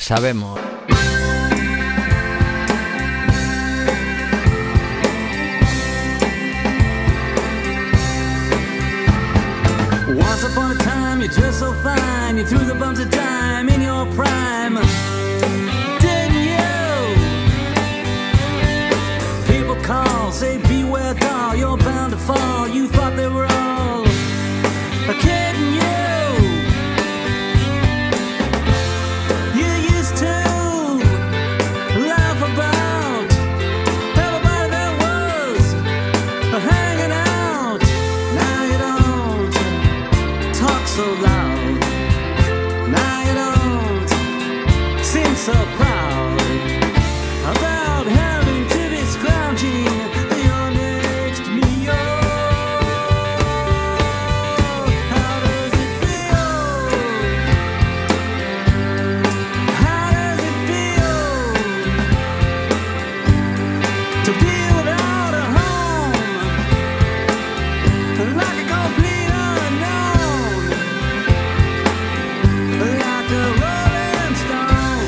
sabemos. Once upon a time you dressed so fine, you threw the bumps of time in your prime, didn't you? People call, say beware doll, you're bound to fall. You thought they were all kidding you. You used to laugh about everybody that was hanging out. Now you don't talk so loud. Now you don't seem so proud about having to be scrounging your next meal. How does it feel? How does it feel to be without a home, like a complete unknown, like a rolling stone?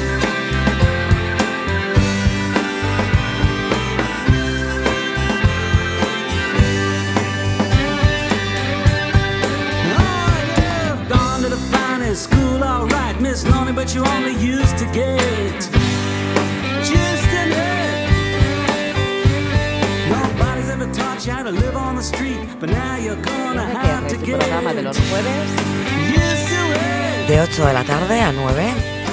Oh, you've gone to the finest school, all right, Miss Lonnie, but you only used to get just in it. Nobody's ever taught you how to live on the street, but now you're gonna have to Tu get programa de los jueves used to it. De 8 de la tarde a 9.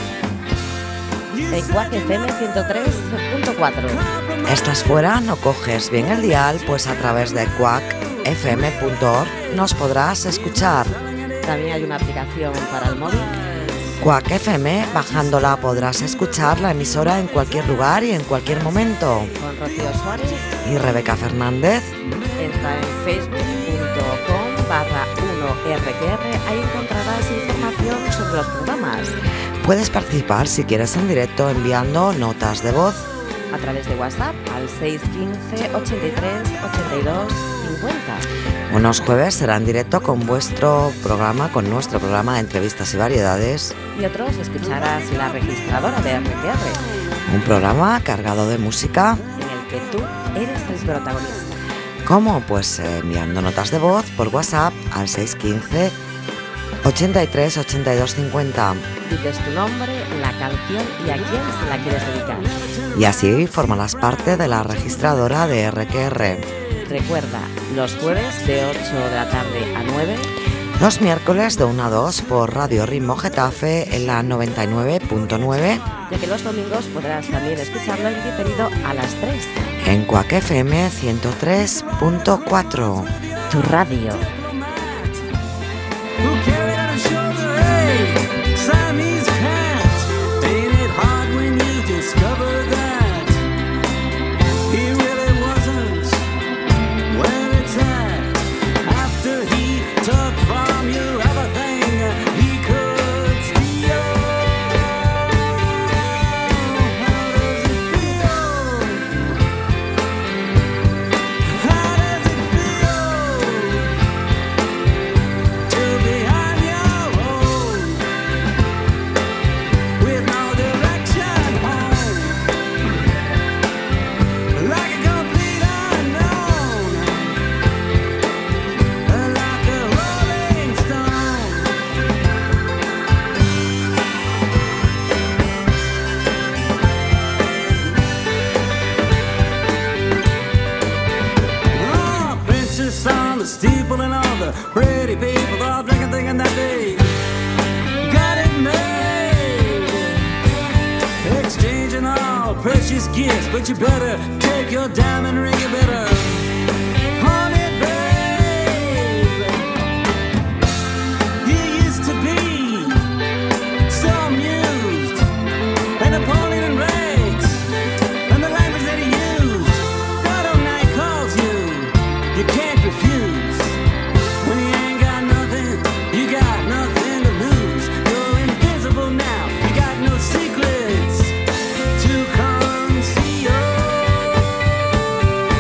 en Quack FM 103.4. Estás fuera, no coges bien el dial, pues a través de quackfm.org nos podrás escuchar. También hay una aplicación para el móvil. Quack FM, bajándola podrás escuchar la emisora en cualquier lugar y en cualquier momento. Con Rocío Suárez. Y Rebeca Fernández. Entra en facebook.com/1rqr. Ahí encontrarás información sobre los programas. Puedes participar si quieres en directo enviando notas de voz. A través de WhatsApp al 615 83 82 50. Unos jueves será en directo con nuestro programa de entrevistas y variedades. Y otros escucharás la registradora de RQR, Un programa cargado de música. en el que tú eres el protagonista. ¿Cómo? Pues enviando notas de voz por WhatsApp al 615 83 82 50. Dices tu nombre, la canción y a quién se la quieres dedicar. Y así formarás parte de la registradora de RQR. Recuerda, los jueves de 8 de la tarde a 9. Los miércoles de 1 a 2 por Radio Ritmo Getafe en la 99.9. Ya que los domingos podrás también escucharlo en diferido a las 3. En Quack FM 103.4. Tu radio. Who carried on his shoulder a Siamese cat? Ain't it hard when you discover that he really wasn't where it's at? After he took from you everything he could steal. How does it feel? How does it feel to be on your own with no direction home, like a complete unknown, like a rolling stone? Oh, princess on the steeple and all the pretty people all drinking, thinking that they got it made, exchanging all precious gifts. But you better take your diamond ring, you better pawn it, babe. You used to be so amused and Napoleon rags and the language that he used. God Almighty calls you, you can't refuse. When you ain't got nothing, you got nothing to lose. You're invisible now, you got no secrets to conceal.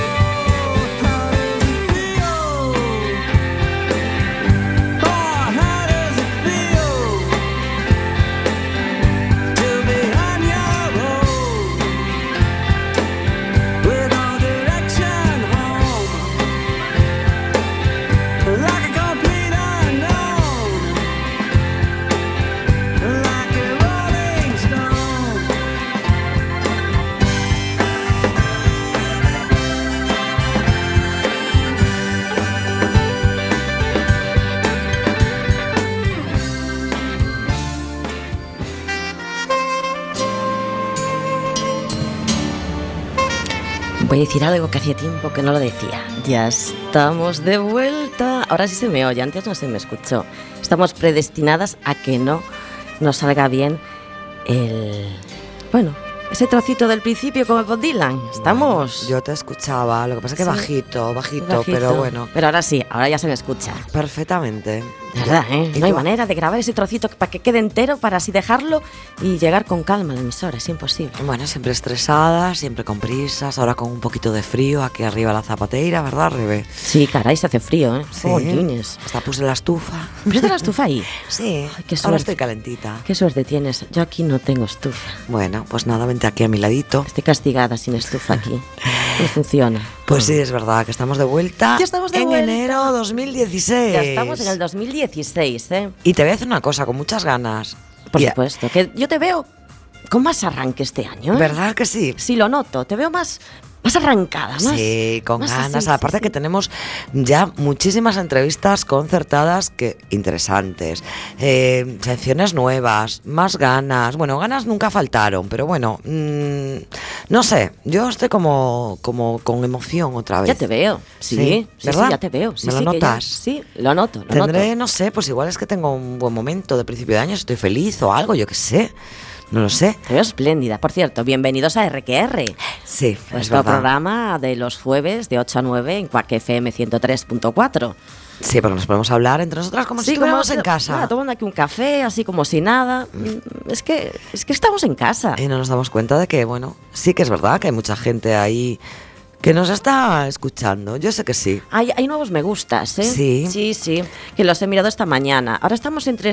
Voy a decir algo que hacía tiempo que no lo decía. Ya estamos de vuelta. Ahora sí se me oye, antes no se me escuchó. Estamos predestinadas a que no nos salga bien ese trocito del principio como Bob Dylan. Estamos... Bueno, yo te escuchaba, lo que pasa es que Sí. bajito, pero bueno. Pero ahora sí, ahora ya se me escucha. Perfectamente. De verdad, ¿eh? ¿Y No hay tú? manera de grabar ese trocito para que quede entero, para así dejarlo y llegar con calma a la emisora. Es imposible. Bueno, siempre estresada, siempre con prisas, ahora con un poquito de frío aquí arriba la zapateira, ¿verdad, Rebe? Sí, caray, se hace frío, ¿eh? Sí. Jolines. Hasta puse la estufa. ¿Presta la estufa ahí? Sí, Ay, qué ahora suerte. estoy calentita. Qué suerte tienes. Yo aquí no tengo estufa. Bueno, pues nada, vente aquí a mi ladito. Estoy castigada sin estufa aquí. No funciona. Pues sí, es verdad que estamos de vuelta Ya estamos de en vuelta. enero 2016. Ya estamos en el 2016, ¿eh? Y te voy a decir una cosa, con muchas ganas. Por Y- supuesto. Que yo te veo con más arranque este año, ¿eh? ¿Verdad que sí? Sí, lo noto. Te veo más arrancada, más... Sí, con más ganas. así, Aparte sí, que sí. tenemos ya muchísimas entrevistas concertadas que interesantes, secciones nuevas, más ganas. Bueno, ganas nunca faltaron, pero bueno, no sé, yo estoy como con emoción otra vez. Ya te veo. Sí, sí, ¿verdad? ya te veo. Sí, ¿Me lo sí, que ya- notas? sí, lo noto, Tendré, noto. no sé, pues igual es que tengo un buen momento de principio de año, estoy feliz o algo, yo qué sé. No lo sé. Te veo espléndida. Por cierto, bienvenidos a RQR. Sí, es Nuestro verdad. programa de los jueves de 8 a 9 en Quack FM 103.4. Sí, porque nos podemos hablar entre nosotras como si estuviéramos en casa. Nada, tomando aquí un café, así como si nada. Es que estamos en casa. Y no nos damos cuenta de que, bueno, sí que es verdad que hay mucha gente ahí que nos está escuchando. Yo sé que sí. Hay nuevos me gustas, ¿eh? Sí. Sí, que los he mirado esta mañana. Ahora estamos en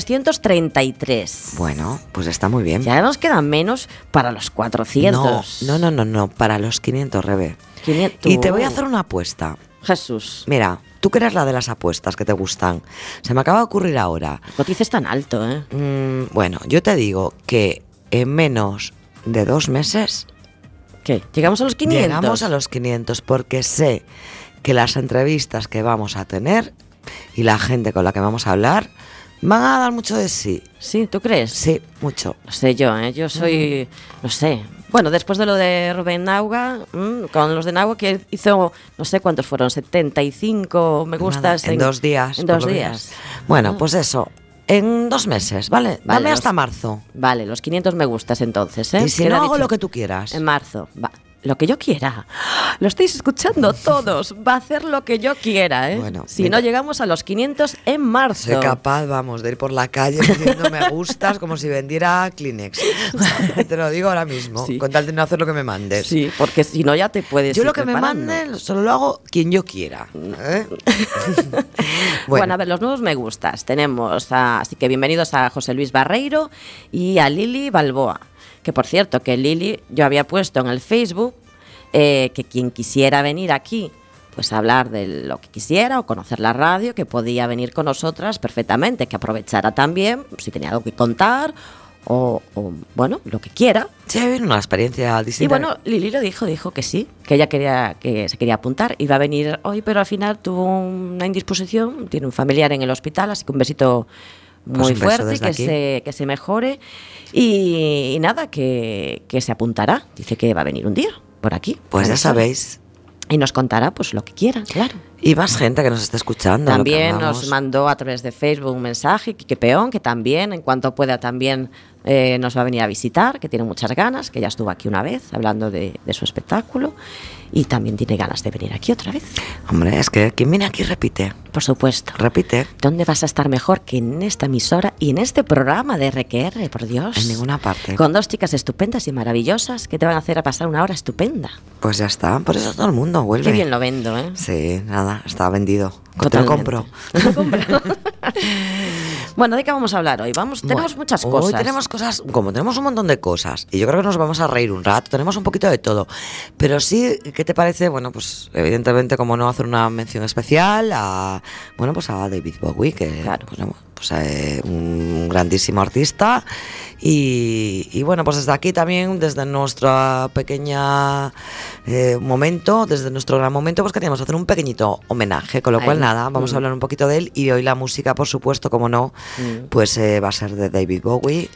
333. Bueno, pues está muy bien. Ya nos quedan menos para los 400. No, para los 500, Rebe. 500. Y te voy a hacer una apuesta. Jesús, Mira, tú que eres la de las apuestas que te gustan. Se me acaba de ocurrir ahora. cotices tan alto, ¿eh? Bueno, yo te digo que en menos de 2 meses ¿Qué? ¿Llegamos a los 500? llegamos a los 500 porque sé que las entrevistas que vamos a tener y la gente con la que vamos a hablar van a dar mucho de sí. Sí, ¿tú crees? Sí, mucho. No sé yo, ¿eh? Yo soy, no sé. Bueno, después de lo de Rubén Nauga, con los de Nauga que hizo, no sé cuántos fueron, 75 me gustas. Nada, en 2 días. En por 2 lo días. menos. Bueno, pues eso. En 2 meses, ¿vale? Vale, Dame los- hasta marzo. Vale, los 500 me gustas entonces, ¿eh? Y si ¿Qué le no ha hago dicho? lo que tú quieras. En marzo, va. Lo que yo quiera. Lo estáis escuchando todos. Va a hacer lo que yo quiera, ¿eh? Bueno, si mira. no llegamos a los 500 en marzo. Soy capaz, vamos, de ir por la calle diciendo me gustas como si vendiera Kleenex. Te lo digo ahora mismo, Sí. con tal de no hacer lo que me mandes. Sí, porque si no ya te puedes Yo ir lo que me preparando. manden solo lo hago quien yo quiera. ¿eh? Bueno, a ver, los nuevos me gustas. Tenemos, así que bienvenidos a José Luis Barreiro y a Lili Balboa. Que por cierto, que Lili yo había puesto en el Facebook que quien quisiera venir aquí, pues a hablar de lo que quisiera o conocer la radio, que podía venir con nosotras perfectamente, que aprovechara también si tenía algo que contar o bueno, lo que quiera. Sí, viene una experiencia distinta. Y bueno, Lili lo dijo que sí, que ella quería, que se quería apuntar, iba a venir hoy, pero al final tuvo una indisposición, tiene un familiar en el hospital, así que un besito Pues muy un beso fuerte, desde aquí. que se mejore y nada, que se apuntará, dice que va a venir un día por aquí. Pues ya Vamos a- sabéis. Y nos contará pues lo que quiera, claro. Y más gente que nos está escuchando. lo que También hablamos. nos mandó a través de Facebook un mensaje, Quique Peón, que también, en cuanto pueda, también nos va a venir a visitar, que tiene muchas ganas, que ya estuvo aquí una vez hablando de su espectáculo y también tiene ganas de venir aquí otra vez, Hombre, es que quien viene aquí repite. por supuesto. Repite. ¿Dónde vas a estar mejor que en esta emisora y en este programa de RQR, por Dios? En ninguna parte. Con dos chicas estupendas y maravillosas que te van a hacer a pasar una hora estupenda. Pues ya está. Por eso todo el mundo vuelve. Qué bien lo vendo, ¿eh? Sí, nada, está vendido. Te lo Totalmente. compro. Lo compro. Bueno, ¿de qué vamos a hablar hoy? Tenemos Bueno, muchas hoy cosas. tenemos cosas, como tenemos un montón de cosas, y yo creo que nos vamos a reír un rato, tenemos un poquito de todo. Pero sí, ¿qué te parece? Bueno, pues evidentemente, como no, hacer una mención especial a, bueno, pues a David Bowie, que Claro. un grandísimo artista. Y bueno, pues desde aquí también, desde nuestra pequeña momento, desde nuestro gran momento, pues queríamos hacer un pequeñito homenaje, con lo Ay, cual nada, vamos a hablar un poquito de él. Y hoy la música, por supuesto, como no, pues va a ser de David Bowie.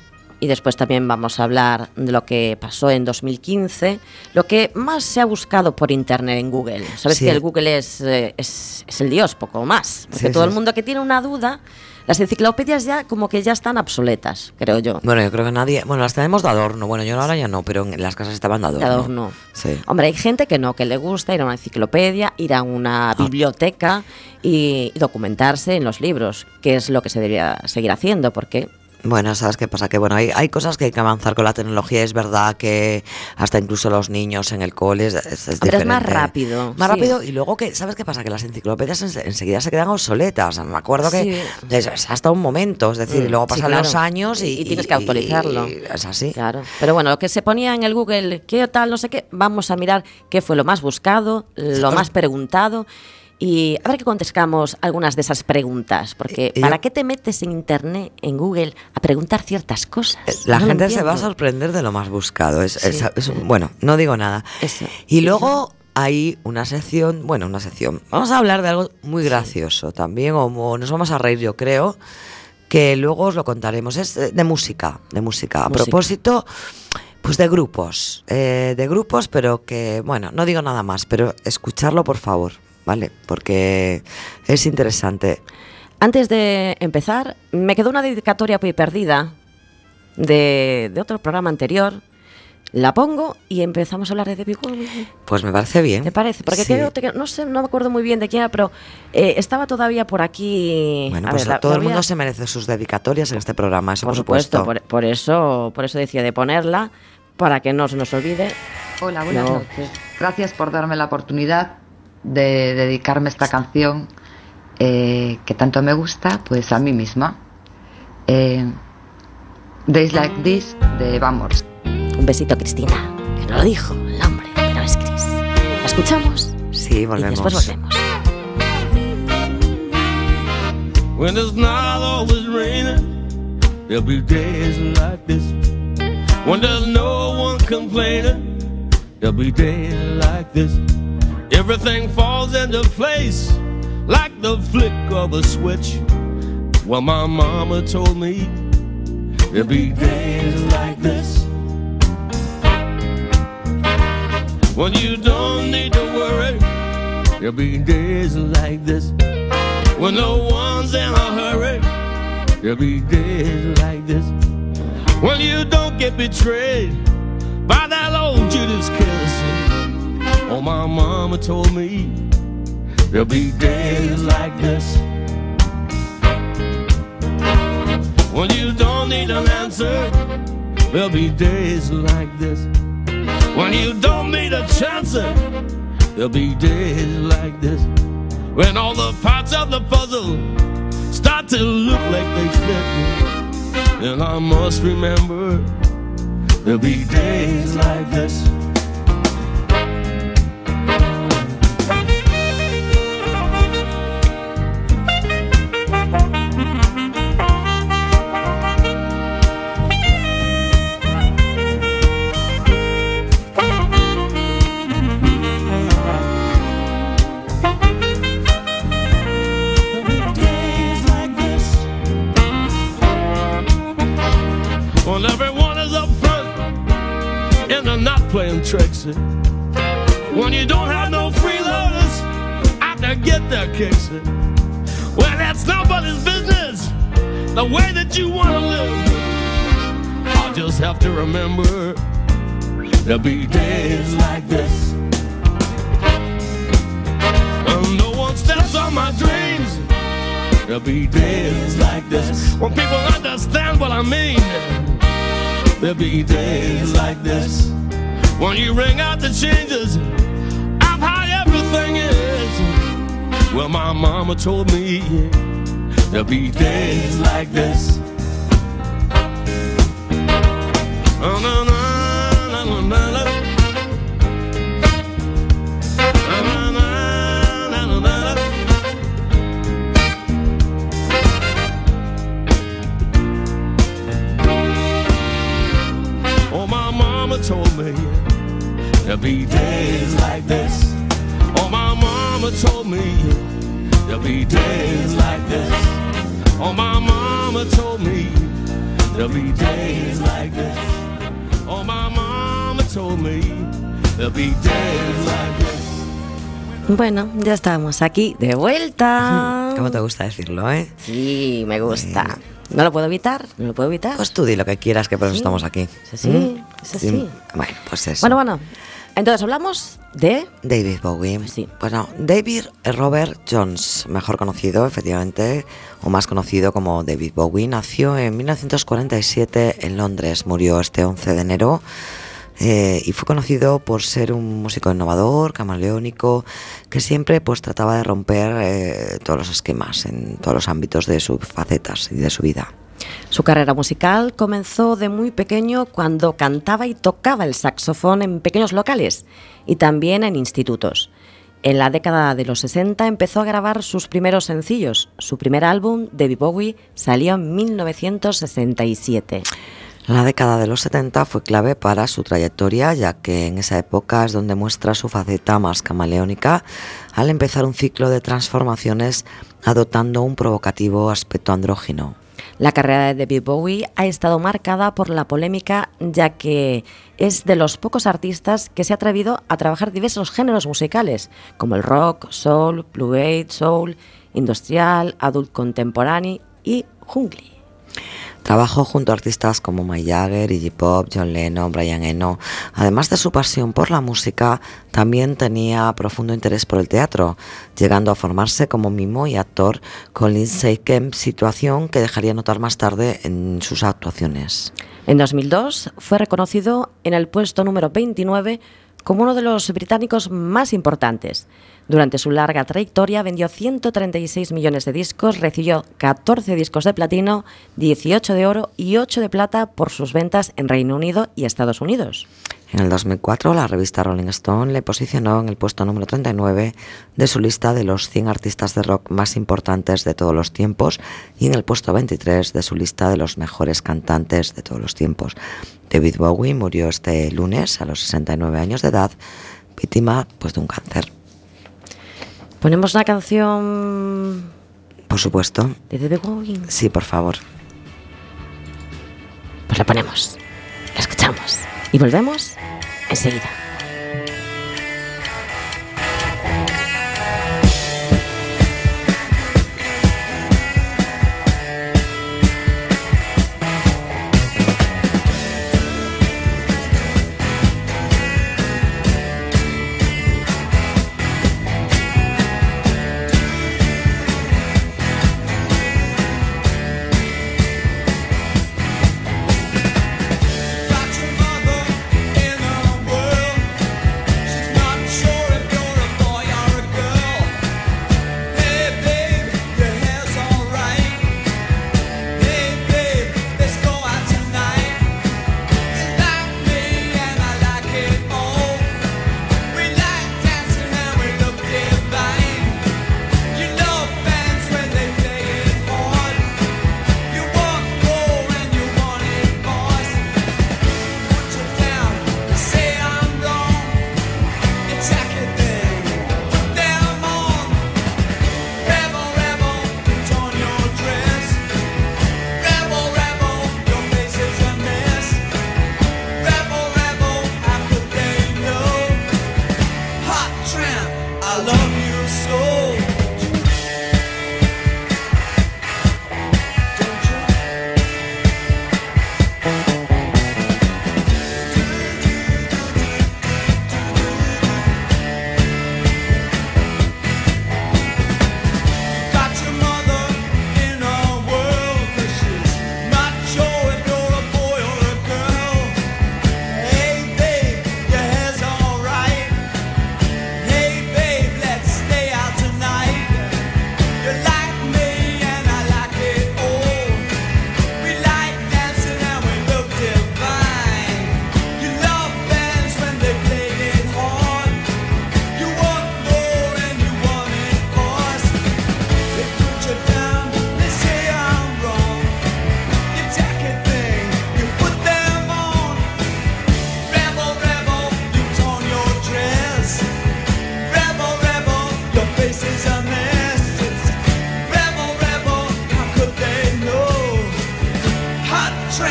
y después también vamos a hablar de lo que pasó en 2015, lo que más se ha buscado por internet en Google. Sabes que el Google es el dios, poco más, porque todo el mundo que tiene una duda. Las enciclopedias ya como que ya están obsoletas, creo yo. Bueno, yo creo que nadie... Bueno, las tenemos de adorno. Bueno, yo ahora ya no, pero en las casas estaban de adorno. De adorno. Sí. Hombre, hay gente que no, que le gusta ir a una enciclopedia, ir a una biblioteca y documentarse en los libros, que es lo que se debería seguir haciendo, porque... Bueno, ¿sabes qué pasa? Que bueno, hay cosas que hay que avanzar con la tecnología. Es verdad que hasta incluso los niños en el cole es diferente. Pero es más rápido. Más rápido, y luego, que ¿sabes qué pasa? Que las enciclopedias enseguida se quedan obsoletas. Me acuerdo que es hasta un momento, es decir, luego pasan los años y tienes que actualizarlo. Y es así. Claro. Pero bueno, lo que se ponía en el Google, qué tal, no sé qué, vamos a mirar qué fue lo más buscado, lo más preguntado. Y a ver que contestamos algunas de esas preguntas, porque ¿para qué te metes en internet, en Google, a preguntar ciertas cosas? La gente se va a sorprender de lo más buscado. Bueno, no digo nada. Eso. Y luego hay una sección. Vamos a hablar de algo muy gracioso también, o nos vamos a reír, yo creo, que luego os lo contaremos. Es de música. A propósito, pues de grupos, pero que, bueno, no digo nada más, pero escucharlo, por favor. Vale, porque es interesante. Antes de empezar, me quedó una dedicatoria muy perdida de otro programa anterior. La pongo y empezamos a hablar de David Bowie. Pues me parece bien. ¿Te parece? Porque creo que, no sé, no me acuerdo muy bien de quién era, pero estaba todavía por aquí. Bueno, pues todo el mundo se merece sus dedicatorias en este programa, eso por supuesto. Por eso decía de ponerla, para que no se nos olvide. Hola, buenas noches. Gracias por darme la oportunidad de dedicarme esta canción que tanto me gusta, pues a mí misma. Days Like This, de Vamos. Un besito, Cristina, que no lo dijo el nombre, pero es Cris. ¿La escuchamos? Sí, volvemos. Y después volvemos. When it's not always raining, there'll be days like this. When there's no one complaining, there'll be days like this. Everything falls into place like the flick of a switch. Well, my mama told me there'll be days like this. When you don't need to worry, there'll be days like this. When no one's in a hurry, there'll be days like this. When you don't get betrayed by that old Judas kiss. Oh, my mama told me there'll be days like this. When you don't need an answer, there'll be days like this. When you don't need a chance, there'll be days like this. When all the parts of the puzzle start to look like they fit, then I must remember there'll be days like this. Playing tricks. When you don't have no freeloaders out to get their kicks. Well, that's nobody's business, the way that you want to live. I'll just have to remember there'll be days like this. When no one steps on my dreams, there'll be days like this. When people understand what I mean, there'll be days like this. When you ring out the changes of how everything is. Well, my mama told me there'll be days like this. Oh, no, no, no, no, no. Oh, my mama told me there'll be days like this. Oh, my mama told me there'll be days like this. Oh, my mama told me there'll be days like this. Oh, my mama told me there'll be days like this. Bueno, ya estamos aquí de vuelta. ¿Cómo te gusta decirlo, eh? Sí, me gusta. No lo puedo evitar, no lo puedo evitar. Pues tú di lo que quieras, que por eso estamos aquí. Sí, sí. Bueno, pues eso. Bueno. Entonces hablamos de David Bowie. Sí. Bueno, David Robert Jones, mejor conocido, efectivamente, o más conocido como David Bowie, nació en 1947 en Londres. Murió este 11 de enero. Y fue conocido por ser un músico innovador, camaleónico, que siempre pues trataba de romper todos los esquemas en todos los ámbitos de sus facetas y de su vida. Su carrera musical comenzó de muy pequeño cuando cantaba y tocaba el saxofón en pequeños locales y también en institutos. En la década de los 60 empezó a grabar sus primeros sencillos. Su primer álbum, David Bowie, salió en 1967. La década de los 70 fue clave para su trayectoria, ya que en esa época es donde muestra su faceta más camaleónica al empezar un ciclo de transformaciones adoptando un provocativo aspecto andrógino. La carrera de David Bowie ha estado marcada por la polémica, ya que es de los pocos artistas que se ha atrevido a trabajar diversos géneros musicales, como el rock, soul, bluegrass, soul, industrial, adult contemporáneo y jungle. Trabajó junto a artistas como Mick Jagger, Iggy Pop, John Lennon, Brian Eno. Además de su pasión por la música, también tenía profundo interés por el teatro, llegando a formarse como mimo y actor con Lindsay Kemp, situación que dejaría notar más tarde en sus actuaciones. En 2002 fue reconocido en el puesto número 29 como uno de los británicos más importantes. Durante su larga trayectoria vendió 136 millones de discos, recibió 14 discos de platino, 18 de oro y 8 de plata por sus ventas en Reino Unido y Estados Unidos. En el 2004, la revista Rolling Stone le posicionó en el puesto número 39 de su lista de los 100 artistas de rock más importantes de todos los tiempos y en el puesto 23 de su lista de los mejores cantantes de todos los tiempos. David Bowie murió este lunes a los 69 años de edad, víctima pues, de un cáncer. ¿Ponemos una canción? Por supuesto. ¿De David Bowie? Sí, por favor. Pues la ponemos, la escuchamos y volvemos enseguida. Got your mother in a world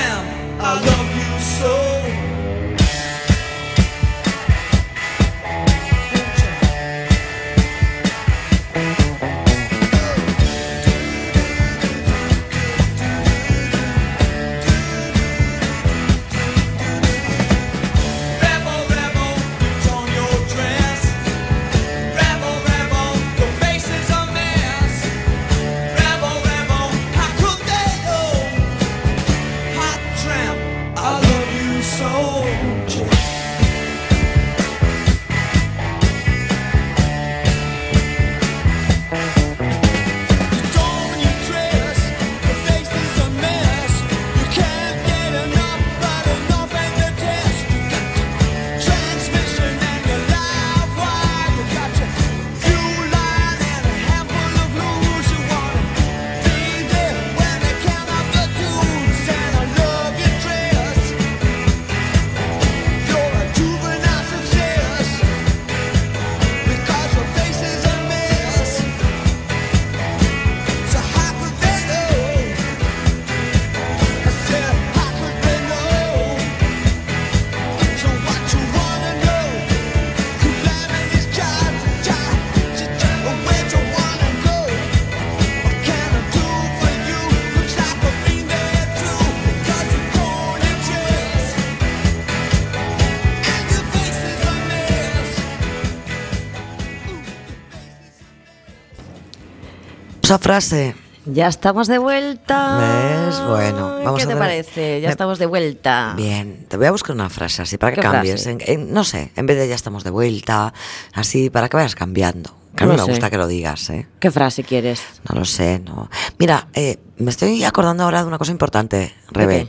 tramp, I love you so. Esa frase. Ya estamos de vuelta. ¿Ves? Bueno, vamos ¿Qué a te ver. parece? Ya estamos de vuelta. Bien, te voy a buscar una frase así para que ¿Qué cambies. frase? No sé, en vez de ya estamos de vuelta, así para que vayas cambiando. Que a mí No me sé. gusta que lo digas, ¿eh? ¿Qué frase quieres? No lo sé, no. Mira, me estoy acordando ahora de una cosa importante, Rebe.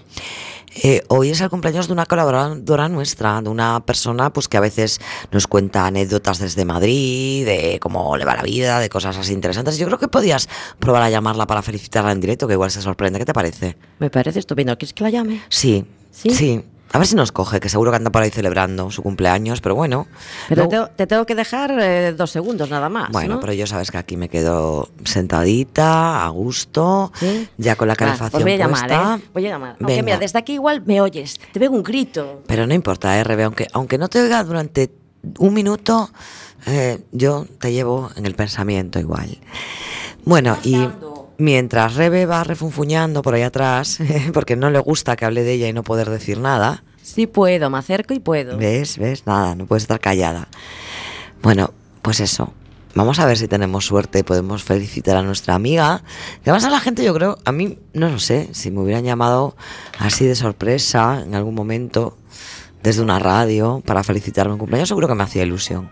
Hoy es el cumpleaños de una colaboradora nuestra, de una persona pues que a veces nos cuenta anécdotas desde Madrid, de cómo le va la vida, de cosas así interesantes. Yo creo que podías probar a llamarla para felicitarla en directo, que igual se sorprende. ¿Qué te parece? Me parece estupendo. ¿Quieres que la llame? Sí, ¿Sí? sí. A ver si nos coge, que seguro que anda por ahí celebrando su cumpleaños, pero bueno. Pero no- te tengo que dejar 2 segundos nada más. Bueno, ¿no? pero yo sabes que aquí me quedo sentadita, a gusto, ¿Sí? ya con la Va, calefacción pues voy a llamar, puesta. ¿eh? Voy a llamar. Aunque Venga. mira, desde aquí igual me oyes. Te pego un grito. Pero no importa, Rebe, aunque no te oiga durante un minuto, yo te llevo en el pensamiento igual. Bueno, y mientras Rebe va refunfuñando por ahí atrás, porque no le gusta que hable de ella y no poder decir nada, Sí puedo, me acerco y puedo. ¿ves? Nada, no puedes estar callada. Bueno, pues eso. Vamos a ver si tenemos suerte y podemos felicitar a nuestra amiga. Que además a la gente, yo creo, a mí, no lo sé, si me hubieran llamado así de sorpresa en algún momento, desde una radio, para felicitarme en cumpleaños, seguro que me hacía ilusión.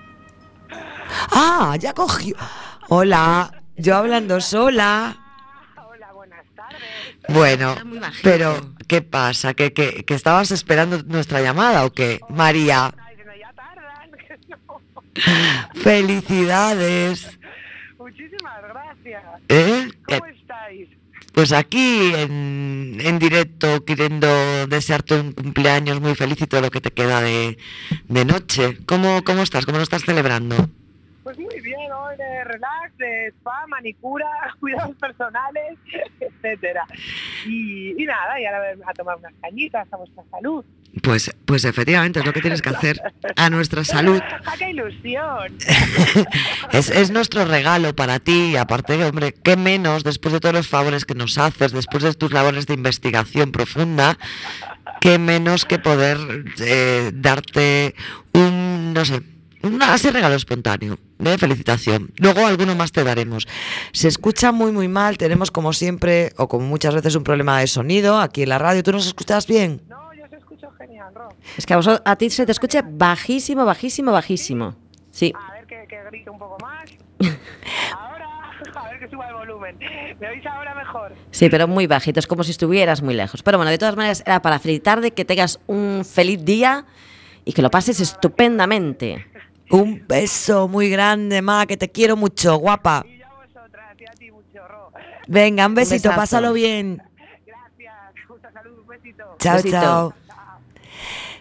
¡Ah! Ya cogió. Hola, yo hablando sola. Hola, buenas tardes. Bueno, Era muy bajito. pero ¿qué pasa? ¿Que estabas esperando nuestra llamada o qué? María, Estaba diciendo, ya tardan. que no. felicidades. Muchísimas gracias. ¿Eh? ¿Cómo estáis? Pues aquí en directo, queriendo desearte un cumpleaños muy feliz y todo lo que te queda de noche. ¿Cómo estás? ¿Cómo lo estás celebrando? Pues muy bien, hoy de relax, de spa, manicura, cuidados personales, etcétera. Y nada, y ahora a tomar unas cañitas a vuestra salud. Pues efectivamente es lo que tienes que hacer a nuestra salud. ¡Ah, qué ilusión! Es nuestro regalo para ti. Y aparte, hombre, qué menos después de todos los favores que nos haces, después de tus labores de investigación profunda, qué menos que poder darte un, no sé, así regalo espontáneo de felicitación. Luego alguno más te daremos. Se escucha muy muy mal, tenemos como siempre o como muchas veces un problema de sonido aquí en la radio. ¿Tú nos escuchas bien? No, yo os escucho genial, Ro. Es que a ti se te escucha bajísimo, bajísimo, bajísimo. Sí. A ver que grite un poco más. Ahora, a ver que suba el volumen. ¿Me oís ahora mejor? Sí, pero muy bajito, es como si estuvieras muy lejos. Pero bueno, de todas maneras, era para felicitarte, que tengas un feliz día y que lo pases estupendamente. Un beso muy grande, ma, que te quiero mucho, guapa. Y yo a vosotras, y a ti mucho, Ro. Venga, un besito, besazo. pásalo bien. Gracias, mucha salud, un besito. Chao, Besito. chao.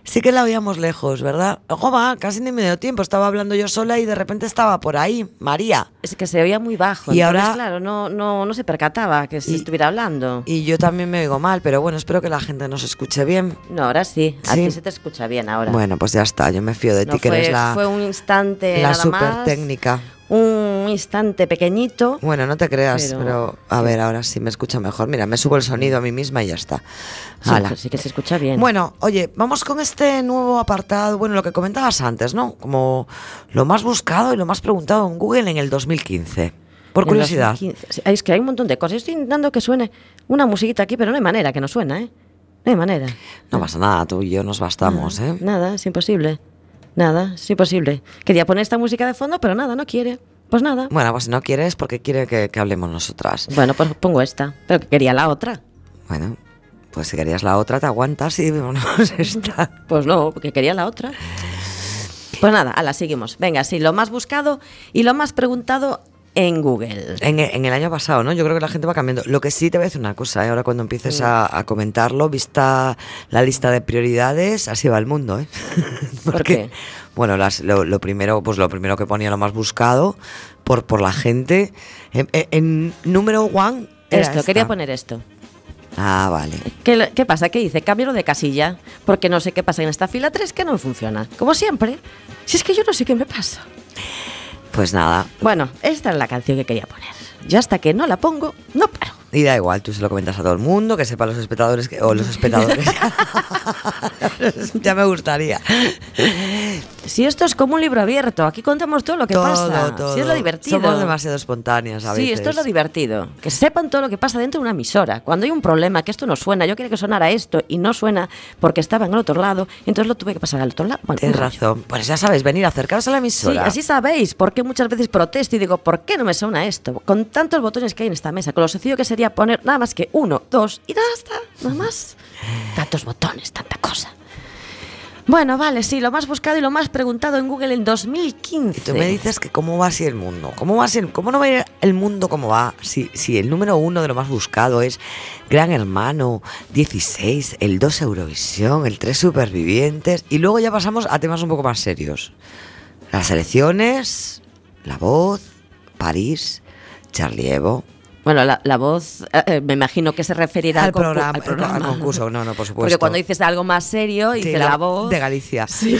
Sí que la oíamos lejos, ¿verdad? Ojo, va, casi ni me dio tiempo. Estaba hablando yo sola y de repente estaba por ahí, María. Es que se oía muy bajo. Y entonces, ahora- claro, no se percataba que se estuviera hablando. Y yo también me oigo mal, pero bueno, espero que la gente nos escuche bien. No, ahora sí. A Sí. ti se te escucha bien ahora. Bueno, pues ya está, yo me fío de No ti, que fue, eres la, fue un instante la nada súper más. técnica. Un instante pequeñito. Bueno, no te creas, Pero- pero a ver, ahora sí me escucha mejor. Mira, me subo el sonido a mí misma y ya está. Sí, Hala. pues sí que se escucha bien. Bueno, oye, vamos con este nuevo apartado, bueno, lo que comentabas antes, ¿no? Como lo más buscado y lo más preguntado en Google en el 2015. Por En curiosidad. 2015. Sí, es que hay un montón de cosas. Yo estoy intentando que suene una musiquita aquí, pero no hay manera que no suena, ¿eh? No hay manera. No pasa nada, tú y yo nos bastamos, ¿eh? Nada, es imposible. Nada, es imposible. Quería poner esta música de fondo, pero nada, no quiere. Pues nada. Bueno, pues si no quieres, porque quiere que hablemos nosotras. Bueno, pues pongo esta. Pero que quería la otra. Bueno, pues si querías la otra, te aguantas y ponemos esta. Pues no, porque quería la otra. Pues nada, ala, seguimos. Venga, sí, lo más buscado y lo más preguntado en Google. En el año pasado, ¿no? Yo creo que la gente va cambiando. Lo que sí te voy a decir una cosa, ¿eh? Ahora cuando empieces a comentarlo, vista la lista de prioridades, así va el mundo, ¿eh? ¿Por qué? Bueno, lo primero que ponía lo más buscado por la gente. En número one era Esto, esta. quería poner esto. Ah, vale. ¿Qué pasa? ¿Qué dice? Cámbialo de casilla. Porque no sé qué pasa en esta fila 3 que no funciona. Como siempre. Si es que yo no sé qué me pasa. Pues nada. Bueno, esta es la canción que quería poner. Yo hasta que no la pongo, no paro. Y da igual, tú se lo comentas a todo el mundo, que sepan los espectadores, o los espectadores. Ya me gustaría. Si esto es como un libro abierto, aquí contamos todo lo que pasa. Todo. Si es lo divertido. Somos demasiado espontáneas a veces. Sí, esto es lo divertido. Que sepan todo lo que pasa dentro de una emisora. Cuando hay un problema, que esto no suena, yo quería que sonara esto y no suena porque estaba en el otro lado, entonces lo tuve que pasar al otro lado. Bueno, Tienes un rollo. razón. Pues ya sabéis, venir, acercaros a la Sí, emisora. así sabéis por qué muchas veces protesto y digo, ¿por qué no me suena esto? Con tantos botones que hay en esta mesa, con lo sencillo que sería poner nada más que 1, 2 y nada está, nada más. Tantos botones, tanta cosa. Bueno, vale, sí, lo más buscado y lo más preguntado en Google en 2015. Y tú me dices que cómo va así el mundo. ¿Cómo no va a ir el mundo como va? Si el número 1 de lo más buscado es Gran Hermano, 16, el 2 Eurovisión, el 3 Supervivientes. Y luego ya pasamos a temas un poco más serios. Las elecciones, La Voz, París, Charlie Hebdo. Bueno, la voz, me imagino que se referirá Al al programa, programa. al concurso, no, por supuesto. Porque cuando dices algo más serio, Sí, dice la voz. de Galicia. Sí.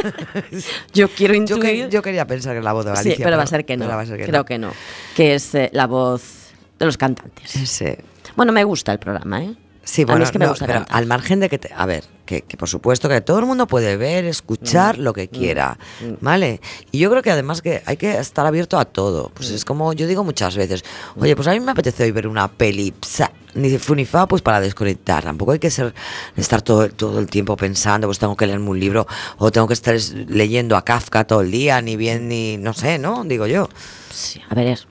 Yo quiero Yo, intuir. yo quería pensar que es la voz de Galicia. Sí, pero va a ser que no. pero va a ser que Creo no. que no. Que es la voz de los cantantes. Sí. Bueno, me gusta el programa, ¿eh? Sí, A bueno, mí es que me no, gusta pero cantar. al margen de que, a ver, que por supuesto que todo el mundo puede ver, escuchar lo que quiera, ¿vale? Y yo creo que además que hay que estar abierto a todo. Pues es como yo digo muchas veces, oye, pues a mí me apetece hoy ver una peli, ni fu ni fa, pues para desconectar. Tampoco hay que estar todo el tiempo pensando, pues tengo que leerme un libro o tengo que estar leyendo a Kafka todo el día, ni bien, ni no sé, ¿no? Digo yo. Sí, a ver.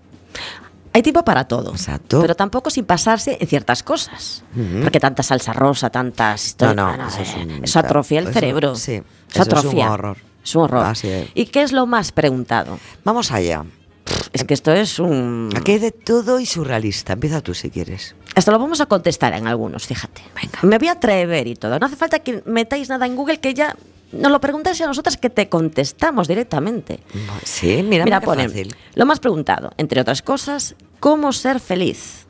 Hay tiempo para todo. Exacto. Pero tampoco sin pasarse en ciertas cosas. Porque tanta salsa rosa, tantas historias. No, eso es un- eso atrofia el eso- cerebro. sí, Eso eso es un atrofia. horror. Es un horror. Así es. ¿Y qué es lo más preguntado? Vamos allá. Es que esto es un... Aquí hay de todo y surrealista. Empieza tú si quieres. Esto lo vamos a contestar en algunos, fíjate. Venga. Me voy a atrever y todo. No hace falta que metáis nada en Google, que ya nos lo preguntáis a nosotras, que te contestamos directamente. Sí, mira qué pone, fácil. lo más preguntado, entre otras cosas, ¿cómo ser feliz?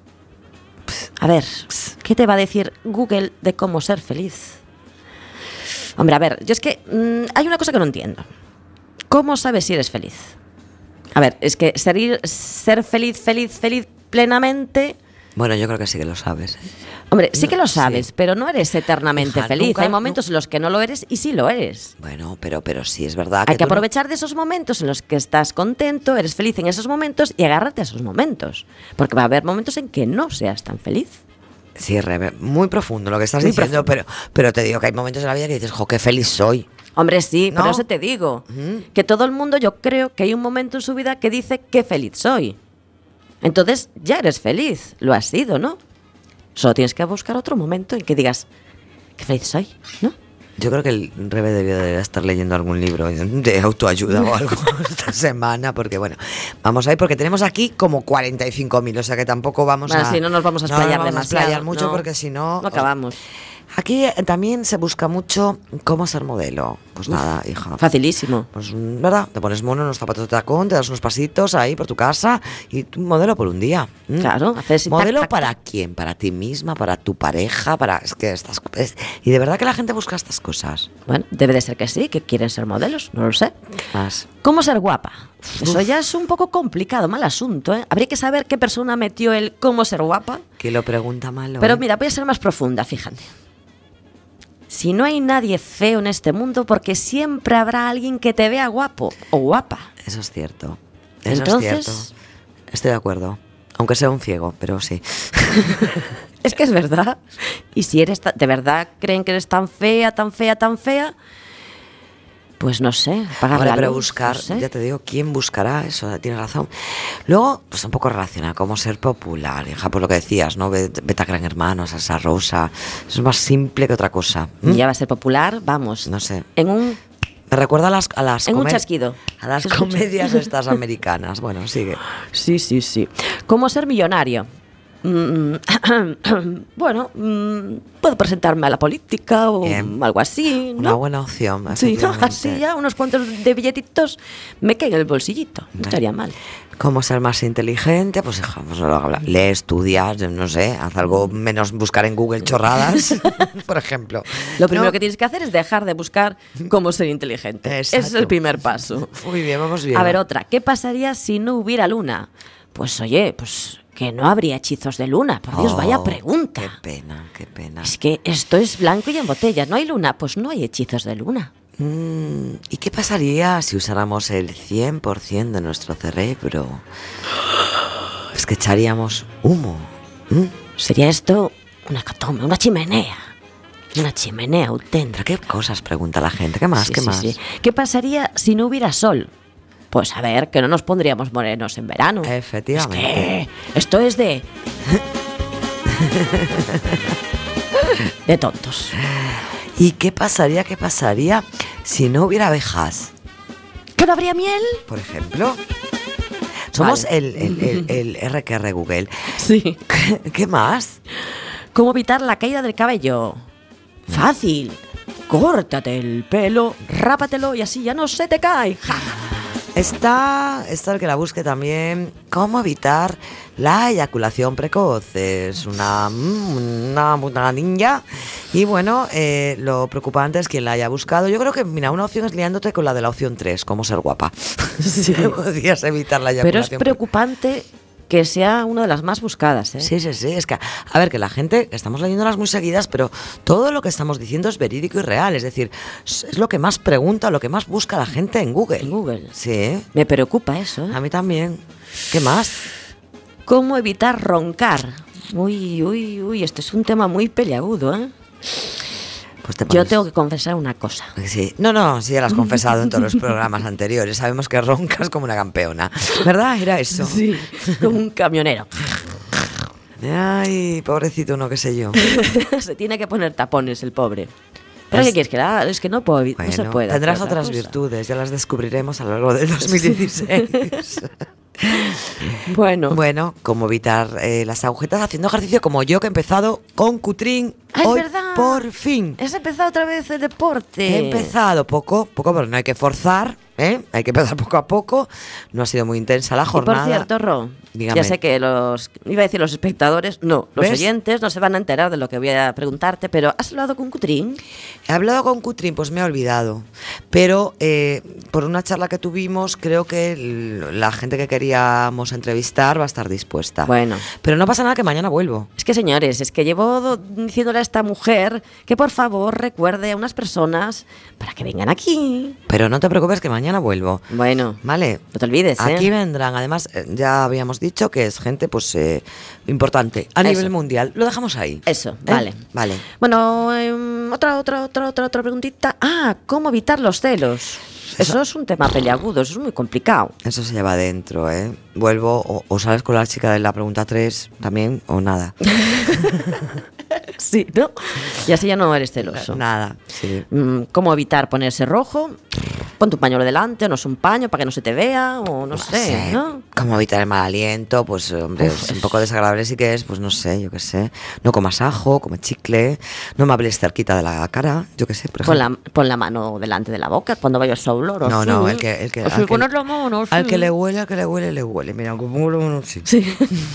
A ver, ¿qué te va a decir Google de cómo ser feliz? Hombre, a ver, yo es que hay una cosa que no entiendo. ¿Cómo sabes si eres feliz? A ver, es que ser feliz plenamente... Bueno, yo creo que sí que lo sabes. Hombre, sí que lo Sí. sabes, pero no eres eternamente Hija, feliz. nunca- Hay momentos en los que no lo eres y sí lo eres. Bueno, pero sí es verdad Hay que tú no- aprovechar de esos momentos en los que estás contento, eres feliz en esos momentos y agárrate a esos momentos. Porque va a haber momentos en que no seas tan feliz. Sí, Rebe, muy profundo lo que estás Muy diciendo, pero te digo que hay momentos en la vida que dices, jo, qué feliz soy. Hombre, sí, ¿No? pero eso te digo. Que todo el mundo, yo creo que hay un momento en su vida que dice qué feliz soy. Entonces ya eres feliz, lo has sido, ¿no? Solo tienes que buscar otro momento en que digas qué feliz soy, ¿no? Yo creo que el Rebe debería de estar leyendo algún libro de autoayuda o algo esta semana, porque bueno, vamos a ir, porque tenemos aquí como 45.000, o sea que tampoco vamos Bueno, a... sí, no nos vamos a explayar no nos vamos a demasiado, explayar mucho no. porque si no... No acabamos. Aquí también se busca mucho cómo ser modelo. Pues nada, hija. Facilísimo. Pues, ¿verdad? Te pones mono en unos zapatos de tacón, te das unos pasitos ahí por tu casa y tú modelo por un día. Claro, haces ¿Modelo tac, tac, para tac. quién? ¿Para ti misma? ¿Para tu pareja? Es que y de verdad que la gente busca estas cosas. Bueno, debe de ser que sí, que quieren ser modelos, no lo sé. Más. ¿Cómo ser guapa? Eso ya es un poco complicado, mal asunto, ¿eh? Habría que saber qué persona metió el cómo ser guapa. Que lo pregunta malo. Pero mira, voy a ser más profunda, fíjate. Si no hay nadie feo en este mundo, porque siempre habrá alguien que te vea guapo o guapa. Eso es cierto. Eso Entonces- es cierto. Estoy de acuerdo. Aunque sea un ciego, pero sí. Es que es verdad. Y si eres de verdad creen que eres tan fea, tan fea, tan fea, pues no sé, pagar Ahora, la pero luz, buscar, no sé. ya te digo, ¿quién buscará eso? Tienes razón. Luego, pues un poco relaciona cómo ser popular, hija, por lo que decías, ¿no? Vete a Gran Hermano, Salsa Rosa. Es más simple que otra cosa. Ya va a ser popular, vamos. No sé. En un Me recuerda a las En un chasquido. A las Se escucha. comedias estas americanas. Bueno, sigue. Sí, sí, sí. ¿Cómo ser millonario? Bueno, puedo presentarme a la política o Bien. algo así, ¿no? Una buena opción. Sí, ¿no? efectivamente. Así ya unos cuantos de billetitos me caen en el bolsillito. No estaría mal. ¿Cómo ser más inteligente? Pues hija, pues lee, estudia, no sé, haz algo menos buscar en Google chorradas, por ejemplo. Lo primero ¿No? que tienes que hacer es dejar de buscar cómo ser inteligente. Ese es Exacto. el primer paso. Muy bien, vamos bien. A ver, otra. ¿Qué pasaría si no hubiera luna? Pues oye, pues que no habría hechizos de luna. Por Dios, vaya Oh, pregunta. Qué pena, qué pena. Es que esto es blanco y en botella. ¿No hay luna? Pues no hay hechizos de luna. ¿Y qué pasaría si usáramos el 100% de nuestro cerebro? Es que echaríamos humo. Sería esto una hecatombe, una chimenea. Una chimenea auténtica. ¿Pero qué cosas pregunta la gente? ¿Qué más? Sí, ¿Qué sí, más? sí. ¿Qué pasaría si no hubiera sol? Pues a ver, que no nos pondríamos morenos en verano. Efectivamente. Es que esto es de... de tontos. ¿Y qué pasaría si no hubiera abejas? ¿Que no habría miel? Por ejemplo. Somos Vale. el RQR Google. Sí. ¿Qué más? ¿Cómo evitar la caída del cabello? Fácil. Córtate el pelo, rápatelo y así ya no se te cae. Ja. Está el que la busque también. ¿Cómo evitar la eyaculación precoz? Es una ninja. Y bueno, lo preocupante es quien la haya buscado. Yo creo que, mira, una opción es liándote con la de la opción 3, cómo ser guapa. Sí. Podrías evitar la Pero eyaculación es preocupante que sea una de las más buscadas, ¿eh? Sí, sí, sí. Es que, a ver, que la gente, estamos leyéndolas muy seguidas, pero todo lo que estamos diciendo es verídico y real. Es decir, es lo que más pregunta, lo que más busca la gente en Google. En Google. Sí, Me preocupa eso, ¿eh? a mí también. ¿Qué más? ¿Cómo evitar roncar? Uy, uy, uy, este es un tema muy peleagudo, ¿eh? Pues te Yo pones- tengo que confesar una cosa. Sí. No, sí, ya lo has confesado en todos los programas anteriores. Sabemos que roncas como una campeona. ¿Verdad? Era eso. Sí, como un camionero. Ay, pobrecito uno, qué sé yo. Se tiene que poner tapones el pobre. ¿Pero Es- qué quieres que la haga? Es que no puedo, no se Bueno, puede. tendrás hacer otra otras cosa. virtudes, ya las descubriremos a lo largo del 2016. Bueno, Bueno, como evitar las agujetas haciendo ejercicio como yo que he empezado con Cutrín. Ah, es hoy, verdad. por fin. has empezado otra vez el deporte. He empezado poco, pero no hay que forzar, ¿eh? Hay que empezar poco a poco. No ha sido muy intensa la Y jornada. por cierto, Ro, Dígame. ya sé que iba a decir los espectadores, no, los ¿Ves? oyentes no se van a enterar de lo que voy a preguntarte, pero ¿has hablado con Cutrín? He hablado con Cutrín, pues me he olvidado. Pero por una charla que tuvimos, creo que la gente que queríamos entrevistar va a estar dispuesta. Bueno. Pero no pasa nada, que mañana vuelvo. Es que, señores, es que llevo diciéndole a esta mujer que por favor recuerde a unas personas para que vengan aquí. Pero no te preocupes, que mañana vuelvo. Bueno, Vale. no te olvides, ¿eh? Aquí vendrán, además, ya habíamos dicho que es gente pues importante a Eso. nivel mundial. Lo dejamos ahí. Eso, ¿Eh? vale. Vale. Bueno, otra preguntita. Ah, ¿cómo evitar los celos? Eso es un tema peliagudo, eso es muy complicado. Eso se lleva adentro, ¿eh? Vuelvo, o sales con la chica de la pregunta 3 también, o nada. Sí, ¿no? Y así ya no eres celoso. Nada, sí. ¿Cómo evitar ponerse rojo? ponte un pañuelo delante, o no es un paño para que no se te vea, o no sé, ¿no? Como evitar el mal aliento, pues hombre, es un poco desagradable sí que es, pues no sé, yo qué sé. No comas ajo, come chicle, no me hables cerquita de la cara, yo qué sé, por ejemplo. Pon la mano delante de la boca cuando vayas a olor. No, así. no, el que Así, poner la mano, al sí. que le huele, le huele. Mira, como lo sí. Sí.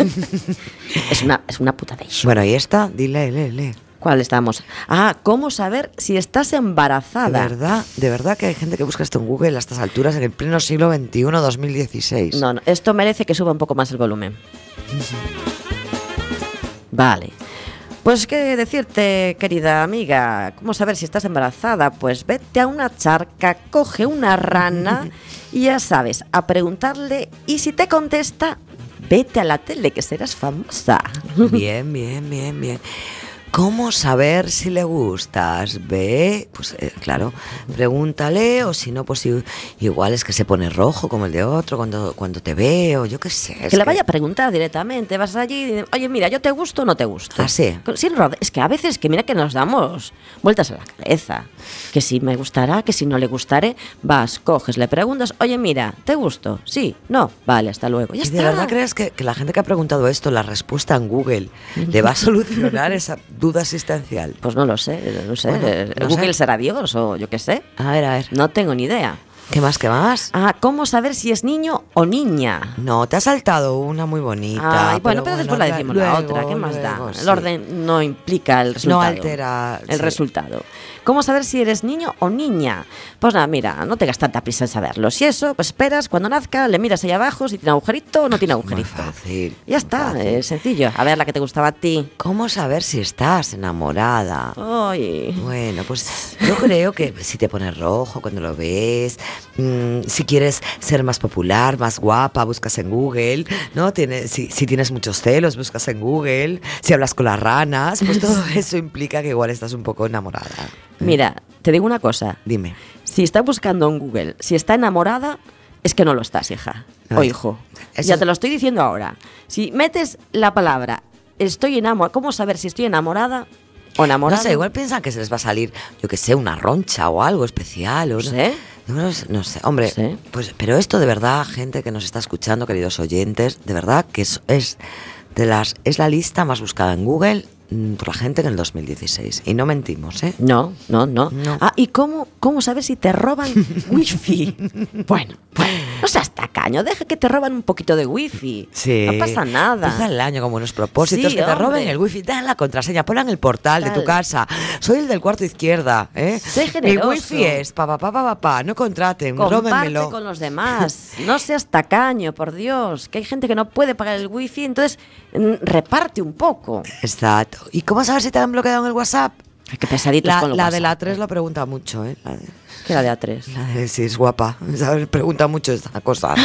es una puta de eso. Bueno, y esta, lee. ¿Cuál estamos? ¿Cómo saber si estás embarazada? De verdad que hay gente que busca esto en Google a estas alturas en el pleno siglo XXI, 2016. No, esto merece que suba un poco más el volumen. Vale. Pues qué decirte, querida amiga, ¿cómo saber si estás embarazada? Pues vete a una charca, coge una rana y ya sabes, a preguntarle, y si te contesta, vete a la tele, que serás famosa. Bien. ¿Cómo saber si le gustas? Ve, pues claro, pregúntale, o si no, pues igual es que se pone rojo como el de otro cuando te ve, o yo qué sé. Que le vaya a preguntar directamente, vas allí y dices, oye, mira, ¿yo te gusto o no te gusto? ¿Ah, sí? Es que a veces, que mira que nos damos vueltas a la cabeza, que si me gustará, que si no le gustaré, vas, coges, le preguntas, oye, mira, ¿te gusto? Sí, no, vale, hasta luego. Ya ¿Y está. de verdad crees que la gente que ha preguntado esto, la respuesta en Google, le va a solucionar esa duda existencial? Pues no lo sé. Bueno, no Google sé. será Dios o yo qué sé. A ver. No tengo ni idea. ¿Qué más? ¿Cómo saber si es niño o niña? No, te ha saltado una muy bonita. Ay, bueno, pero después la decimos la otra. ¿Qué más da? Sí. El orden no implica el resultado. No altera el sí. resultado. ¿Cómo saber si eres niño o niña? Pues nada, mira, no tengas tanta prisa en saberlo. Si eso, pues esperas, cuando nazca, le miras ahí abajo si tiene agujerito o no tiene agujerito. Muy fácil. Ya está, fácil. es sencillo. A ver, la que te gustaba a ti. ¿Cómo saber si estás enamorada? Ay. Bueno, pues yo creo que si te pones rojo cuando lo ves, si quieres ser más popular, más guapa, buscas en Google, ¿no? Si tienes muchos celos, buscas en Google, si hablas con las ranas, pues todo eso implica que igual estás un poco enamorada. Mira, te digo una cosa. Dime. Si está buscando en Google, si está enamorada, es que no lo estás, hija. No, O hijo. eso Ya es- te lo estoy diciendo ahora. Si metes la palabra estoy enamorada, ¿cómo saber si estoy enamorada o enamorada? No sé, igual piensan que se les va a salir, yo que sé, una roncha o algo especial. O No sé. No sé, hombre, Sí. pues, pero esto de verdad, gente que nos está escuchando, queridos oyentes, de verdad que es la lista más buscada en Google por la gente en el 2016. Y no mentimos, ¿eh? No. No. ¿Y cómo saber si te roban wifi? Bueno, no seas tacaño, deja que te roban un poquito de wifi. Sí. No pasa nada. Empieza el año con buenos propósitos, Sí, que te hombre. roben el wifi, dan la contraseña, ponla en el portal de tu Tal. casa. Soy el del cuarto izquierda, ¿eh? Sé Mi generoso. wifi es pa, no contraten, Comparte róbenmelo. con los demás. No seas tacaño, por Dios. Que hay gente que no puede pagar el wifi, entonces reparte un poco. Exacto. ¿Y cómo sabes si te han bloqueado en el WhatsApp? Ay, qué pesaditos con los La de la WhatsApp. 3 lo pregunta mucho, ¿eh? ¿Qué era de A3? La de si es guapa, ¿sabes? Pregunta mucho esta cosa.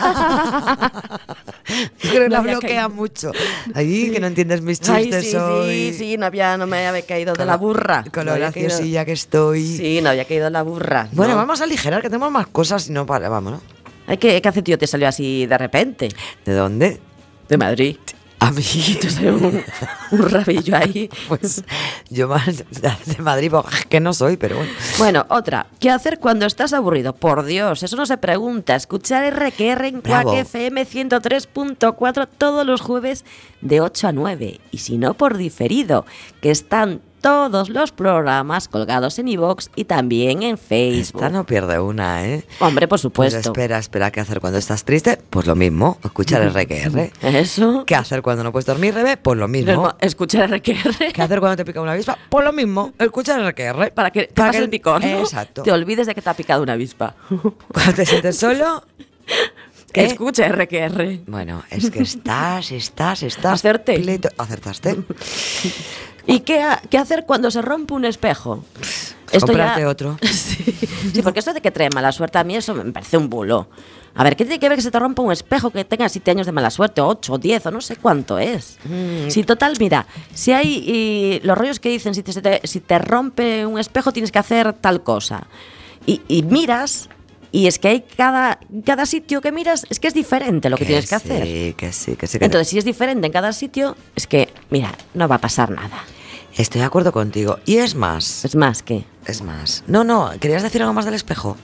Es que No la había bloquea caído. mucho. Ahí que no entiendes mis Ay, chistes hoy. sí, no me había caído de la burra. Con No lo había caído- graciosilla que estoy. Sí, no había caído en la burra. Bueno, ¿no? vamos a aligerar, que tenemos más cosas y no para. Vamos, ¿no? Ay, ¿qué hace tío te salió así de repente? ¿De dónde? De Madrid. A mí. Te salió un rabillo ahí. Pues yo más de Madrid, pues, que no soy, pero bueno. Bueno, otra. ¿Qué hacer cuando estás aburrido? Por Dios, eso no se pregunta. Escuchar RQR en Bravo. Quack FM 103.4 todos los jueves de 8 a 9. Y si no, por diferido, que están todos los programas colgados en iVoox y también en Facebook. Esta no pierde una, ¿eh? Hombre, por Pues supuesto. espera, ¿qué hacer cuando estás triste? Pues lo mismo, escuchar RQR. Eso. ¿Qué hacer cuando no puedes dormir, Rebe? Pues lo mismo. Escuchar RQR. ¿Qué hacer cuando te pica una avispa? Pues lo mismo, escuchar RQR. Para que te pase el picor, ¿no? Exacto. Te olvides de que te ha picado una avispa. Cuando te sientes solo... Que ¿eh? escuche RQR. Bueno, es que estás... Acerte. Acertaste. ¿Y qué hacer cuando se rompe un espejo? Comprarte otro. Sí, porque esto de que trae mala suerte, a mí eso me parece un bulo. A ver, ¿qué tiene que ver que se te rompa un espejo que tenga 7 años de mala suerte, o 8, o 10, o no sé cuánto es? Sí, total, mira, si hay los rollos que dicen, si te rompe un espejo tienes que hacer tal cosa. Y miras, y es que hay cada sitio que miras, es que es diferente lo que tienes que hacer. Que sí. Entonces, si es diferente en cada sitio, es que, mira, no va a pasar nada. Estoy de acuerdo contigo. Y es más. Es más que... Es más. No, ¿querías decir algo más del espejo?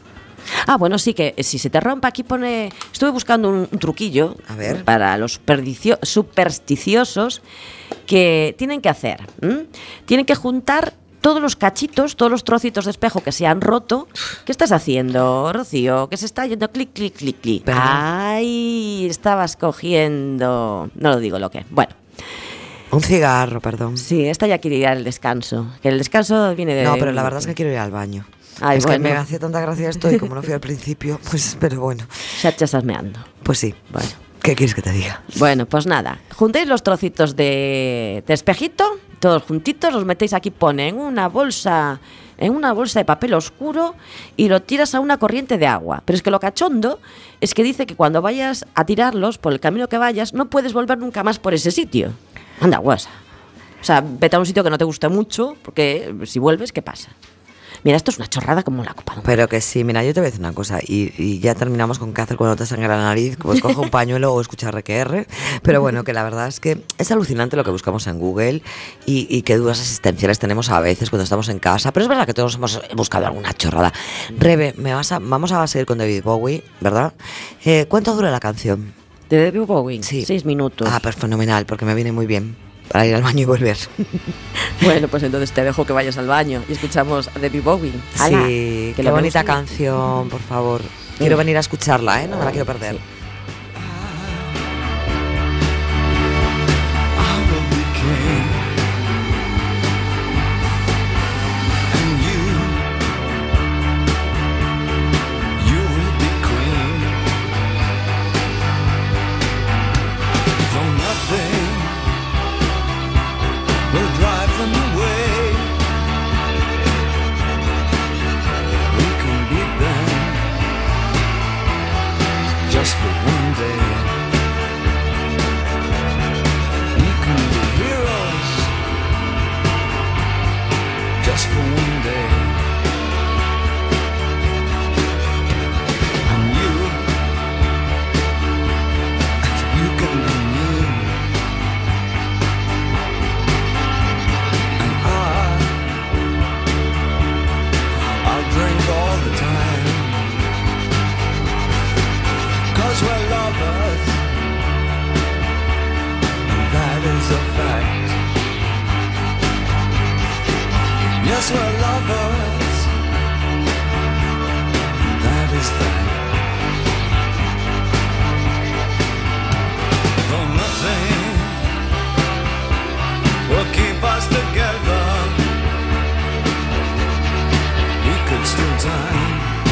Bueno, sí, que si se te rompe, aquí pone... Estuve buscando un truquillo A ver. para los supersticiosos que tienen que hacer. Tienen que juntar todos los cachitos, todos los trocitos de espejo que se han roto. ¿Qué estás haciendo, Rocío? Que se está yendo clic, clic, clic, clic. Perdón. Ay, estabas cogiendo... No lo digo lo que... Bueno. Un cigarro, perdón. Sí, esta ya quiere ir al descanso. Que el descanso viene de... No, pero la verdad es que quiero ir al baño. Ay, es bueno. que me hacía tanta gracia esto y como no fui al principio, pues, pero bueno. Ya te estás meando. Pues sí. Bueno. ¿Qué quieres que te diga? Bueno, pues nada. Juntéis los trocitos de espejito, todos juntitos, los metéis aquí, pone en una bolsa de papel oscuro y lo tiras a una corriente de agua. Pero es que lo cachondo es que dice que cuando vayas a tirarlos, por el camino que vayas, no puedes volver nunca más por ese sitio. Anda, guasa. O sea, vete a un sitio que no te guste mucho, porque si vuelves, ¿qué pasa? Mira, esto es una chorrada como la copa de un Pero que sí, mira, yo te voy a decir una cosa y ya terminamos con qué hacer cuando te sangra la nariz, pues coge un pañuelo o escucha RQR, pero bueno, que la verdad es que es alucinante lo que buscamos en Google y qué dudas existenciales tenemos a veces cuando estamos en casa, pero es verdad que todos hemos buscado alguna chorrada. Rebe, vamos a seguir con David Bowie, ¿verdad? ¿Cuánto dura la canción? ¿De David Bowie? Sí. 6 minutos. Pues fenomenal, porque me viene muy bien para ir al baño y volver. Bueno, pues entonces te dejo que vayas al baño y escuchamos a David Bowie. ¡Hala! Sí, Que qué lo bonita vemos. canción, por favor. Quiero venir a escucharla, no me la quiero perder. Sí. I will be king, and you will be queen. Though nothing will drive them away, we can beat them just for one day. We can be heroes just for one day. And you can be me. And I'll drink all the time, 'cause we're lovers, and that is a fact. Yes, we're lovers, that is fact. Though nothing will keep us together, we could steal time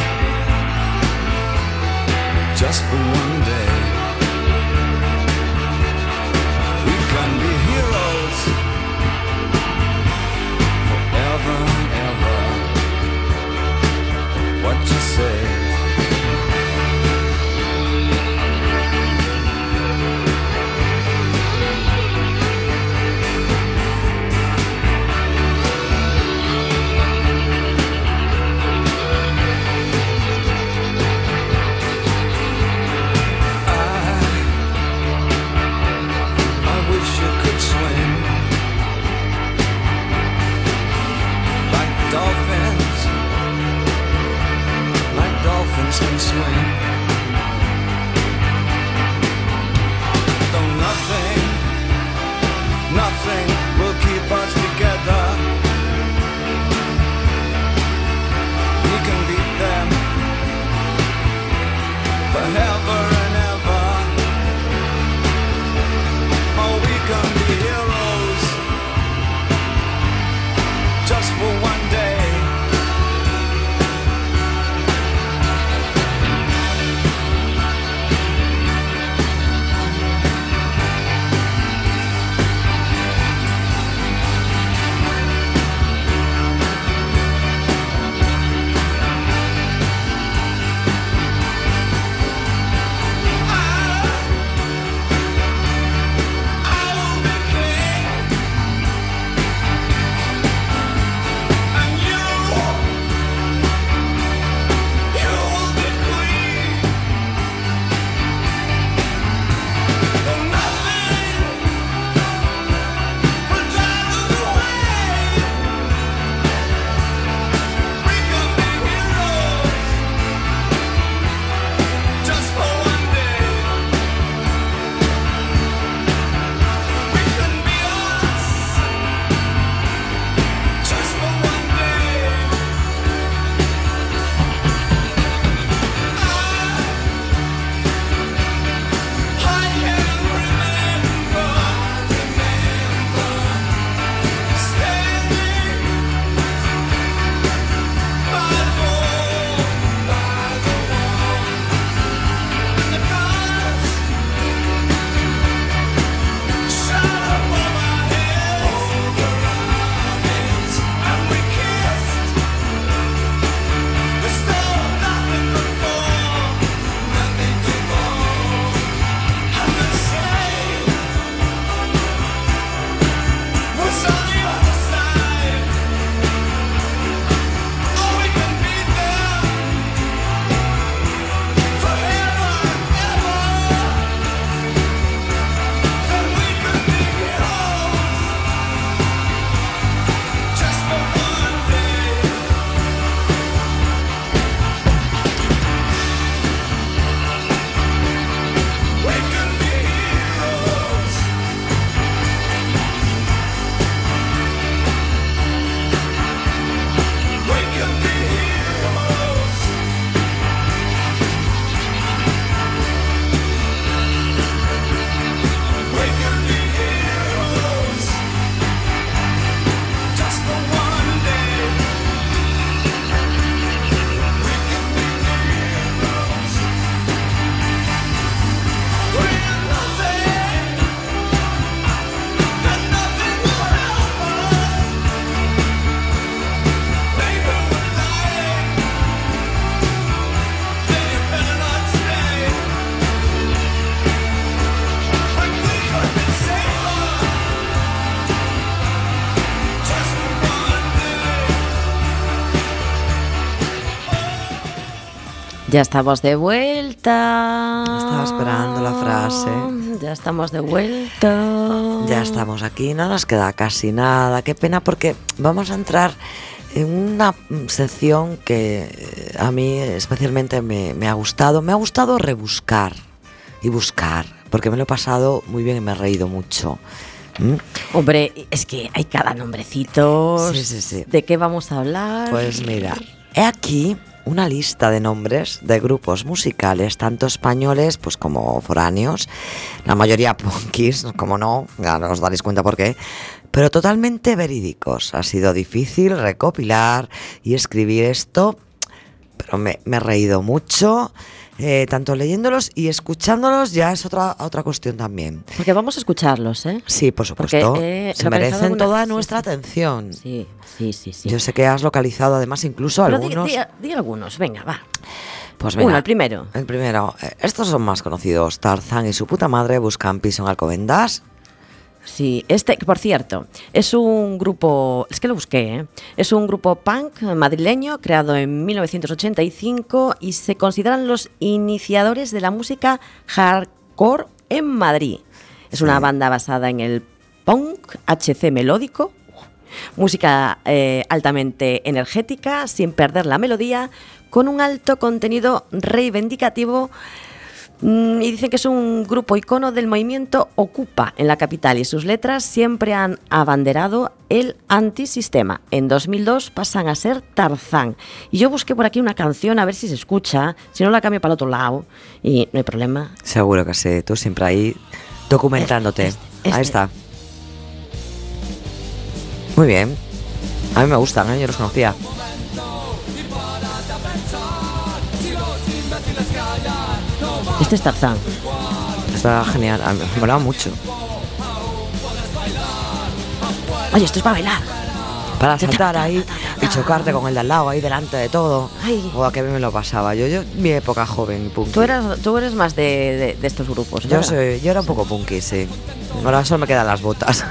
just for one day. We can be heroes forever and ever. What you say? I wish you could swim like dolphins can swim. Though nothing will keep us together, we can beat them forever and ever. Oh, we can be heroes just for one day. Ya estamos de vuelta. Estaba esperando la frase. Ya estamos de vuelta. Ya estamos aquí, no nos queda casi nada. Qué pena porque vamos a entrar en una sección que a mí especialmente me ha gustado. Me ha gustado rebuscar y buscar, porque me lo he pasado muy bien y me he reído mucho. Hombre, es que hay cada nombrecito. Sí. ¿De qué vamos a hablar? Pues mira, he aquí una lista de nombres de grupos musicales, tanto españoles pues como foráneos, la mayoría punkis, como no, ya os daréis cuenta por qué, pero totalmente verídicos. Ha sido difícil recopilar y escribir esto, pero me he reído mucho. Tanto leyéndolos y escuchándolos ya es otra cuestión también. Porque vamos a escucharlos, ¿eh? Sí, por supuesto. Porque, se merecen toda nuestra atención. Sí. Yo sé que has localizado además incluso pero algunos. Di algunos, venga, va. Pues mira, Uno, el primero. El primero. Estos son más conocidos. Tarzán y su puta madre buscan piso en Alcobendas. Sí, que por cierto, es un grupo, es que lo busqué, ¿eh? Es un grupo punk madrileño creado en 1985 y se consideran los iniciadores de la música hardcore en Madrid. Es una banda basada en el punk HC melódico, música altamente energética, sin perder la melodía, con un alto contenido reivindicativo. Y dicen que es un grupo icono del movimiento Ocupa en la capital y sus letras siempre han abanderado el antisistema. En 2002 pasan a ser Tarzán. Y yo busqué por aquí una canción a ver si se escucha, si no la cambio para el otro lado y no hay problema. Seguro que sí, tú siempre ahí documentándote. Ahí está. Muy bien. A mí me gustan, yo los conocía. Este es Tarzán. Está genial, a mí me molaba mucho. Oye, esto es para bailar. Para saltar ahí y chocarte con el de al lado, ahí delante de todo. Ay. O a que a mí me lo pasaba. Yo mi época joven, punky. Tú eres más de estos grupos, yo ¿verdad? Yo era un poco punky, sí. Ahora solo me quedan las botas.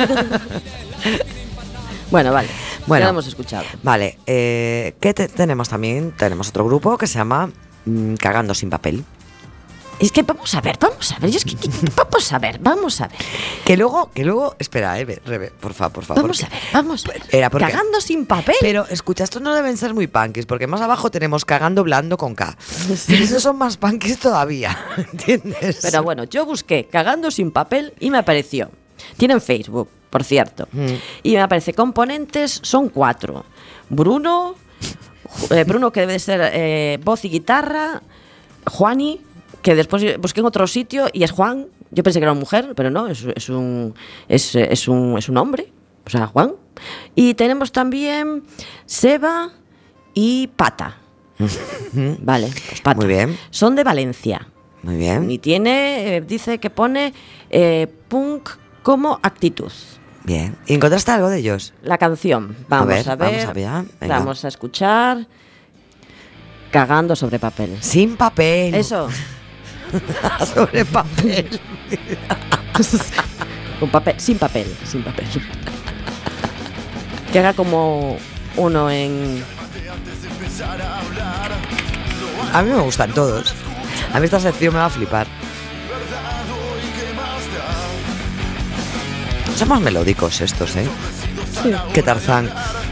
Bueno, vale. Bueno, ya lo hemos escuchado. Vale, ¿qué tenemos también? Tenemos otro grupo que se llama Cagando sin papel. Es que vamos a ver. Yo es que vamos a ver. Que luego, espera, Rebe, por favor. Vamos a ver. Era porque, Cagando sin papel. Pero escucha, estos no deben ser muy punkis, porque más abajo tenemos Cagando blando con K. Esos son más punkis todavía, ¿entiendes? Pero bueno, yo busqué Cagando sin papel y me apareció. Tienen Facebook, por cierto. Y me aparece componentes, son 4. Bruno que debe de ser voz y guitarra, Juani, que después busqué en otro sitio y es Juan. Yo pensé que era una mujer, pero no, es un hombre, o sea, Juan. Y tenemos también Seba y Pata. Vale, pues Pata. Muy bien. Son de Valencia. Muy bien. Y dice que pone punk como actitud. Bien. ¿Y encontraste algo de ellos? La canción, vamos a ver. Vamos a ver. Venga. Vamos a escuchar. Cagando sobre papel. Sin papel. Eso. Sobre papel. Con papel, sin papel. Que haga como uno en... A mí me gustan todos. A mí esta sección me va a flipar. Son más melódicos estos, ¿eh? Sí. Que Tarzán.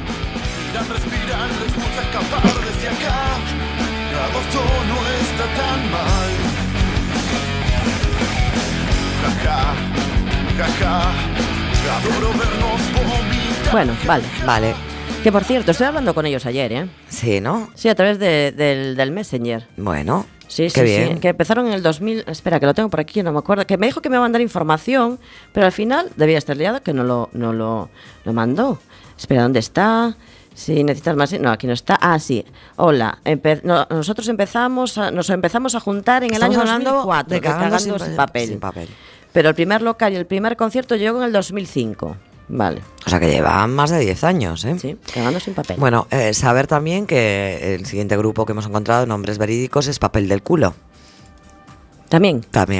Bueno, Vale. Que por cierto, estoy hablando con ellos ayer, ¿eh? Sí, ¿no? Sí, a través del Messenger. Bueno. Sí, qué bien. sí, que empezaron en el 2000, espera, que lo tengo por aquí, no me acuerdo, que me dijo que me iba a mandar información, pero al final debía estar liado que no lo mandó. Espera, ¿dónde está? Si necesitas más, no, aquí no está. Ah, sí. Hola, nosotros nos empezamos a juntar en Estamos el año hablando 2004, de Cagando sin sin papel. Pero el primer local y el primer concierto llegó en el 2005. Vale. O sea que llevan más de 10 años, ¿eh? Sí, Cagando sin papel. Bueno, saber también que el siguiente grupo que hemos encontrado, nombres verídicos, es Papel del Culo. También. También.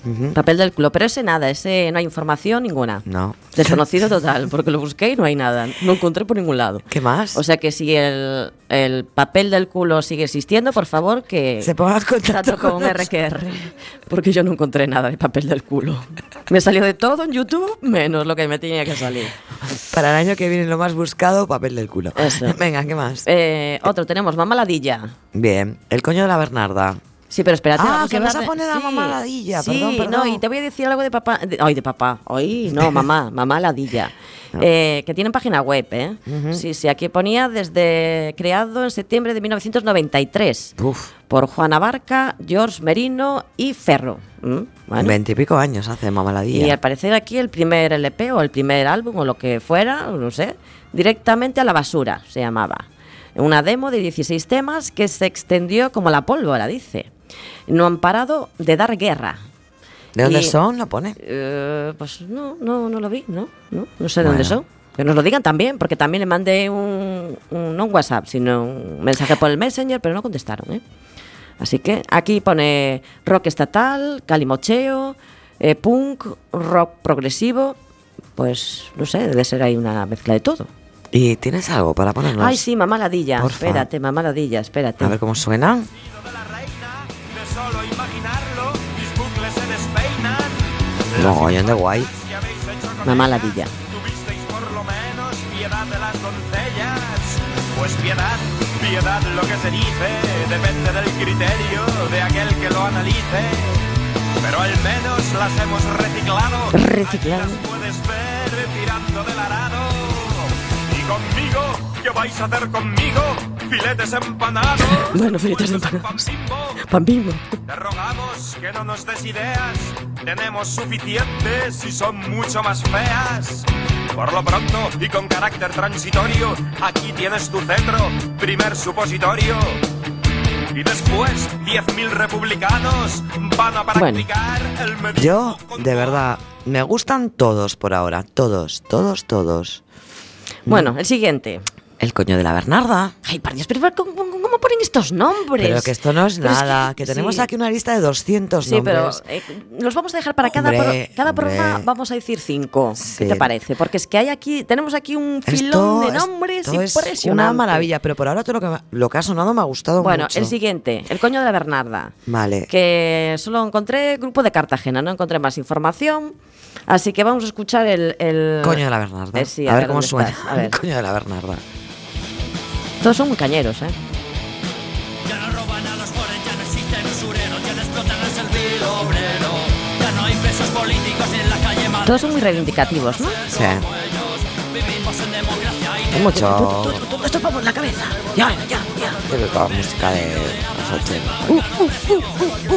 Papel del culo, pero ese nada, ese no hay información ninguna. No. Desconocido total, porque lo busqué y no hay nada. No encontré por ningún lado. ¿Qué más? O sea que si el papel del culo sigue existiendo, por favor, que se ponga en contacto trato con RQR, porque yo no encontré nada de papel del culo. Me salió de todo en YouTube, menos lo que me tenía que salir. Para el año que viene lo más buscado, papel del culo. Eso. Venga, ¿qué más? Otro, tenemos Mamá Ladilla. Bien, el coño de la Bernarda. Sí, pero espérate. Ah, que hablar vas a poner a Mamá Ladilla. Sí, Perdón. no, y te voy a decir algo de papá. De papá. Hoy no, Mamá Ladilla. No. Que tienen página web, ¿eh? Sí, aquí ponía creado en septiembre de 1993. Uf. Por Juana Barca, George Merino y Ferro. Bueno. 20 y pico años hace Mamá Ladilla. Y al parecer aquí el primer LP o el primer álbum o lo que fuera, no sé, directamente a la basura se llamaba. Una demo de 16 temas que se extendió como la pólvora, dice. No han parado de dar guerra. ¿De dónde son? ¿Lo pone? Pues no lo vi, no sé de dónde son. Que nos lo digan también, porque también le mandé no un WhatsApp, sino un mensaje por el Messenger, pero no contestaron, ¿eh? Así que aquí pone rock estatal, calimocheo, punk, rock progresivo, pues no sé, debe ser ahí una mezcla de todo. ¿Y tienes algo para ponernos? Ay, sí, Mamá Ladilla, Porfa. espérate, Mamá Ladilla, espérate. A ver cómo suena. Mogollón de guay. Mamá Ladilla. Tuvisteis por lo menos piedad de las doncellas. Pues piedad lo que se dice, depende del criterio de aquel que lo analice. Pero al menos las hemos reciclado. Reciclado. Las puedes ver tirando del arado. Y conmigo, ¿qué vais a hacer conmigo? Filetes empanados. Bueno, filetes empanados. Pan Bimbo. Te rogamos que no nos des ideas. Tenemos suficientes y son mucho más feas. Por lo pronto y con carácter transitorio, aquí tienes tu cetro, primer supositorio. Y después 10.000 republicanos van a practicar el medievo. Yo, de verdad, me gustan todos por ahora. Todos. Bueno, el siguiente. El coño de la Bernarda. Ay, por Dios, pero ¿cómo ponen estos nombres? Pero que esto no es Pero nada, que tenemos sí. aquí una lista de 200 Sí, nombres. pero los vamos a dejar para cada Hombre, programa, hombre. vamos a decir 5. Sí. ¿Qué te parece? Porque es que tenemos aquí un filón de nombres esto es impresionante. una maravilla, pero por ahora todo lo que ha sonado me ha gustado Bueno, mucho. el siguiente, el coño de la Bernarda. Vale. Que solo encontré grupo de Cartagena, no encontré más información. Así que vamos a escuchar el Coño de la Bernarda. sí, a ver cómo ¿dónde suena. estás? A ver. Coño de la Bernarda. Todos son muy cañeros, ¿eh? Ya no roban a los pobres, ya no existen usureros, ya no explotan al servil obrero. Ya no hay presos políticos en la calle Madrid. Todos son muy reivindicativos, ¿no? Sí. Vivimos en democracia y Hay mucho. Todo esto vamos en la cabeza. Ya. Típica música de los 80.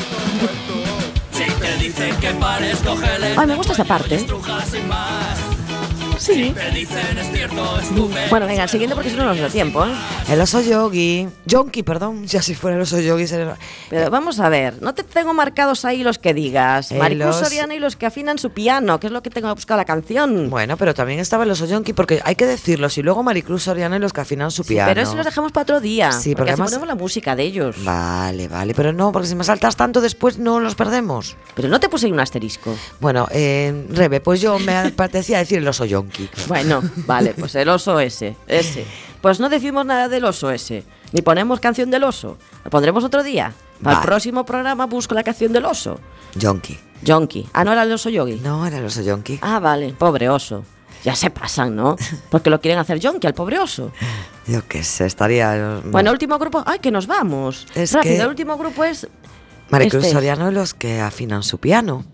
si te dicen que pares, cógele. Ay, me gusta esta parte. Estruja sin más. Sí. Te dicen es cierto, estúpido. Bueno, venga, el siguiente porque si no nos da tiempo, ¿eh? El oso yogi. Yonki, perdón. Ya si fuera el oso yogi sería... Pero vamos a ver, no te tengo marcados ahí los que digas. Maricruz Soriano y los que afinan su piano, que es lo que tengo que buscar la canción. Bueno, pero también estaba el oso yonki, porque hay que decirlo. Si luego Maricruz Soriano y los que afinan su piano. Pero eso los dejamos para otro día. Sí, porque así además- ponemos la música de ellos. Vale, pero no, porque si me saltas tanto después no los perdemos. Pero no te puse ahí un asterisco. Bueno, Rebe, pues yo me apetecía decir el oso yonki. Bueno, vale, pues el oso ese. Pues no decimos nada del oso ese. Ni ponemos canción del oso. Lo pondremos otro día. Para el Vale. próximo programa busco la canción del oso. Yonki. Yonki. Ah, ¿no era el oso yogi? No, era el oso yonki. Ah, vale, pobre oso. Ya se pasan, ¿no? Porque lo quieren hacer yonki al pobre oso. Yo qué sé, estaría... Bueno, último grupo. ¡Ay, que nos vamos! Es Rápido, que- el último grupo es... Maricruz este. Soriano y los que afinan su piano.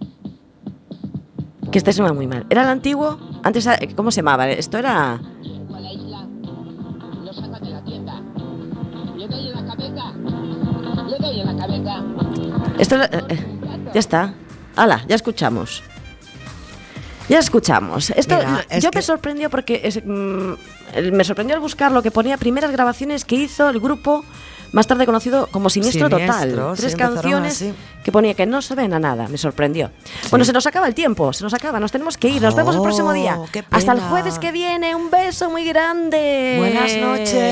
Que este suena muy mal. ¿Era el antiguo? Antes, ¿cómo se llamaba? Esto era... a la isla, lo sacan de la tienda. Le doy en la cabeza. Le doy en la cabeza. Esto era, ya está. ¡Hala! Ya escuchamos. Ya escuchamos. Esto Mira, es yo que- me sorprendió porque me sorprendió al buscar lo que ponía primeras grabaciones que hizo el grupo más tarde conocido como Siniestro Total. Siniestro, sí, 3 empezaron canciones así. que ponía que no se ven a nada. Me sorprendió. Bueno, se nos acaba el tiempo. Se nos acaba. Nos tenemos que ir. Nos vemos el próximo día. qué Hasta el pena. jueves que viene. Un beso muy grande. Buenas noches.